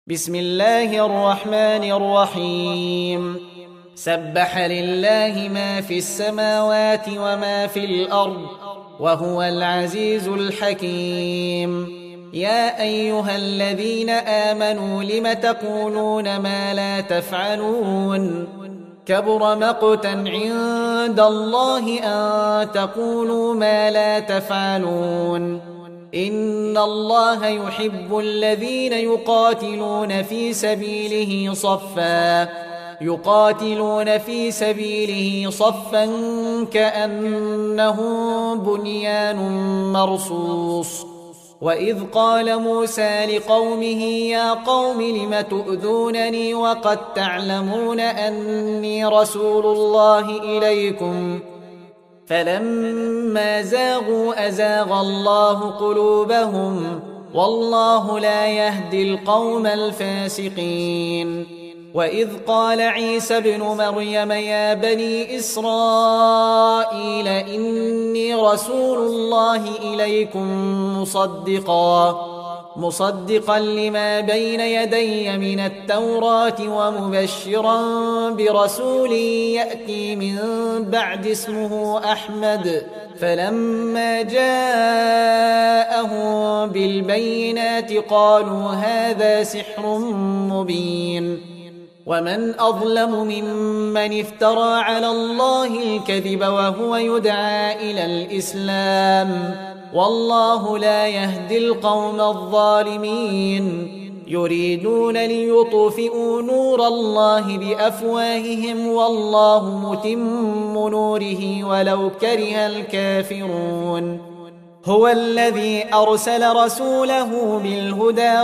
بسم الله الرحمن الرحيم سبح لله ما في السماوات وما في الأرض وهو العزيز الحكيم يا أيها الذين آمنوا لم تقولون ما لا تفعلون كبر مقتا عند الله أن تقولوا ما لا تفعلون إن الله يحب الذين يقاتلون في سبيله صفا كأنهم بنيان مرصوص وإذ قال موسى لقومه يا قوم لم تؤذونني وقد تعلمون أني رسول الله إليكم فلما زاغوا أزاغ الله قلوبهم والله لا يهدي القوم الفاسقين وإذ قال عيسى ابن مريم يا بني إسرائيل إني رسول الله إليكم مصدقا لما بين يدي من التوراة ومبشرا برسول يأتي من بعد اسمه أحمد فلما جاءهم بالبينات قالوا هذا سحر مبين ومن أظلم ممن افترى على الله الكذب وهو يدعى إلى الإسلام والله لا يهدي القوم الظالمين يريدون ليطفئوا نور الله بأفواههم والله متم نوره ولو كره الكافرون هو الذي أرسل رسوله بالهدى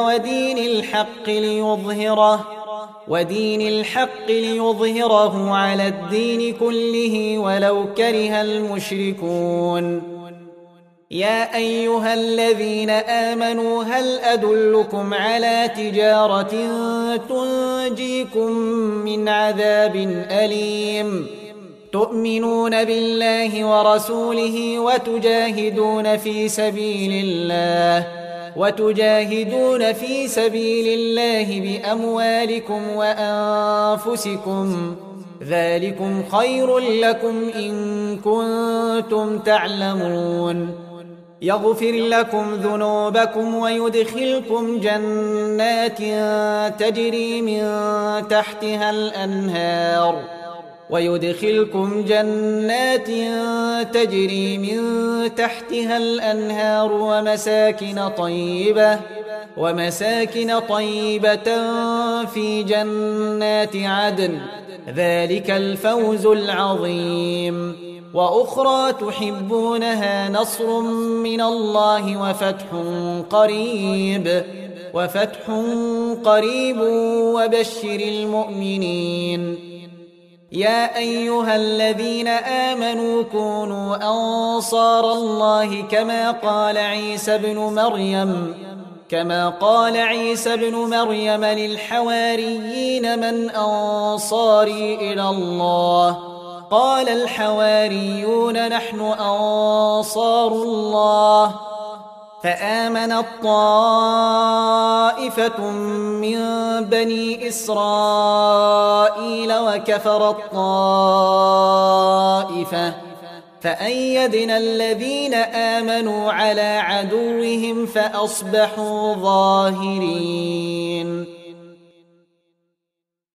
ودين الحق ليظهره على الدين كله ولو كره المشركون يا أيها الذين آمنوا هل أدلكم على تجارة تنجيكم من عذاب أليم تؤمنون بالله ورسوله وتجاهدون في سبيل الله بأموالكم وأنفسكم ذلكم خير لكم إن كنتم تعلمون يغفر لكم ذنوبكم ويدخلكم جنات تجري من تحتها الأنهار ومساكن طيبة في جنات عدن ذلك الفوز العظيم وأخرى تحبونها نصر من الله وفتح قريب وبشر المؤمنين يا أيها الذين آمنوا كونوا أنصار الله كما قال عيسى بن مريم للحواريين من أنصاري إلى الله قال الحواريون نحن أنصار الله فآمنت طائفة من بني إسرائيل وكفرت طائفة فأيدنا الذين آمنوا على عدوهم فأصبحوا ظاهرين